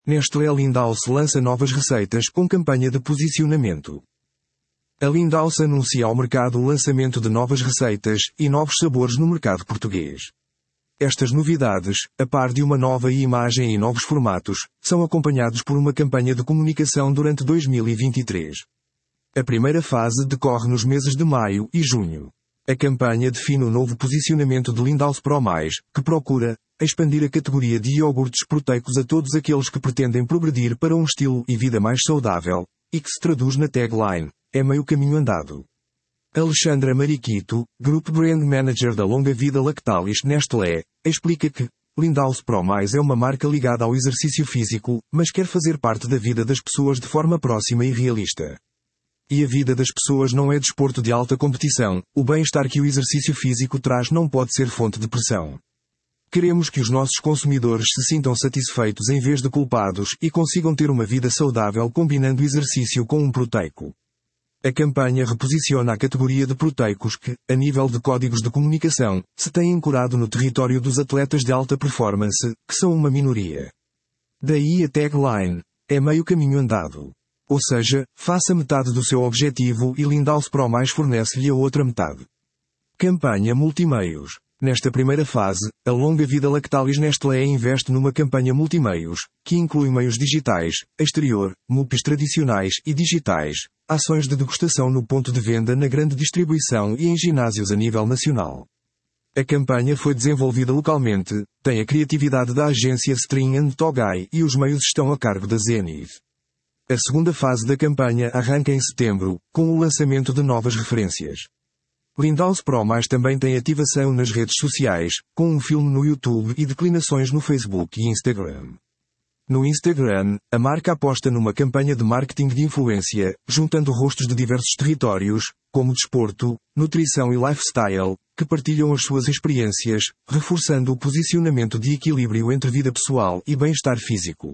Nestlé Lindals lança novas receitas com campanha de posicionamento. A Lindals anuncia ao mercado o lançamento de novas receitas e novos sabores no mercado português. Estas novidades, a par de uma nova imagem e novos formatos, são acompanhados por uma campanha de comunicação durante 2023. A primeira fase decorre nos meses de maio e junho. A campanha define o novo posicionamento de Lindals Pro+, que procura expandir a categoria de iogurtes proteicos a todos aqueles que pretendem progredir para um estilo e vida mais saudável, e que se traduz na tagline: é meio caminho andado. Alexandra Mariquito, Group Brand Manager da Longa Vida Lactalis Nestlé, explica que Lindals Pro+ é uma marca ligada ao exercício físico, mas quer fazer parte da vida das pessoas de forma próxima e realista. E a vida das pessoas não é desporto de alta competição, o bem-estar que o exercício físico traz não pode ser fonte de pressão. Queremos que os nossos consumidores se sintam satisfeitos em vez de culpados e consigam ter uma vida saudável combinando exercício com um proteico. A campanha reposiciona a categoria de proteicos que, a nível de códigos de comunicação, se têm ancorado no território dos atletas de alta performance, que são uma minoria. Daí a tagline: é meio caminho andado. Ou seja, faça metade do seu objetivo e Lindals Pro+ fornece-lhe a outra metade. Campanha multimeios. Nesta primeira fase, a Longa Vida Lactalis Nestlé investe numa campanha multimeios, que inclui meios digitais, exterior, MUPIs tradicionais e digitais, ações de degustação no ponto de venda na grande distribuição e em ginásios a nível nacional. A campanha foi desenvolvida localmente, tem a criatividade da agência String & Togai e os meios estão a cargo da Zenith. A segunda fase da campanha arranca em setembro, com o lançamento de novas referências. Lindals Pro+ também tem ativação nas redes sociais, com um filme no YouTube e declinações no Facebook e Instagram. No Instagram, a marca aposta numa campanha de marketing de influência, juntando rostos de diversos territórios, como desporto, nutrição e lifestyle, que partilham as suas experiências, reforçando o posicionamento de equilíbrio entre vida pessoal e bem-estar físico.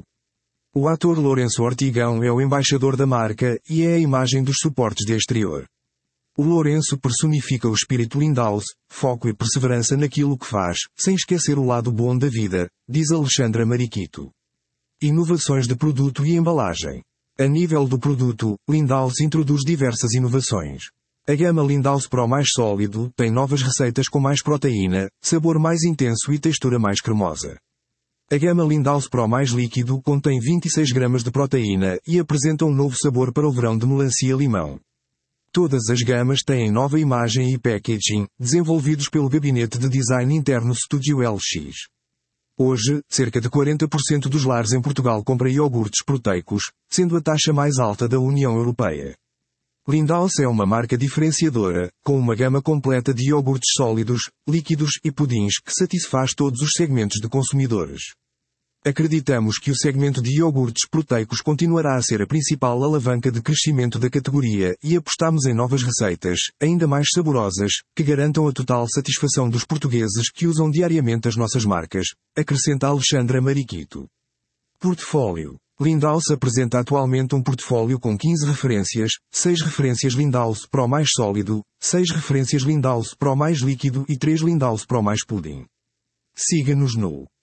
O ator Lourenço Ortigão é o embaixador da marca e é a imagem dos suportes de exterior. O Lourenço personifica o espírito Lindals, foco e perseverança naquilo que faz, sem esquecer o lado bom da vida, diz Alexandra Mariquito. Inovações de produto e embalagem. A nível do produto, Lindals introduz diversas inovações. A gama Lindals Pro+ sólido tem novas receitas com mais proteína, sabor mais intenso e textura mais cremosa. A gama Lindals Pro+ líquido contém 26 gramas de proteína e apresenta um novo sabor para o verão de melancia-limão. Todas as gamas têm nova imagem e packaging, desenvolvidos pelo gabinete de design interno Studio LX. Hoje, cerca de 40% dos lares em Portugal compram iogurtes proteicos, sendo a taxa mais alta da União Europeia. Lindals é uma marca diferenciadora, com uma gama completa de iogurtes sólidos, líquidos e pudins que satisfaz todos os segmentos de consumidores. Acreditamos que o segmento de iogurtes proteicos continuará a ser a principal alavanca de crescimento da categoria e apostamos em novas receitas, ainda mais saborosas, que garantam a total satisfação dos portugueses que usam diariamente as nossas marcas, acrescenta Alexandra Mariquito. Portfólio. Lindals apresenta atualmente um portfólio com 15 referências, 6 referências Lindals Pro+ sólido, 6 referências Lindals Pro+ líquido e 3 Lindals Pro+ pudim. Siga-nos no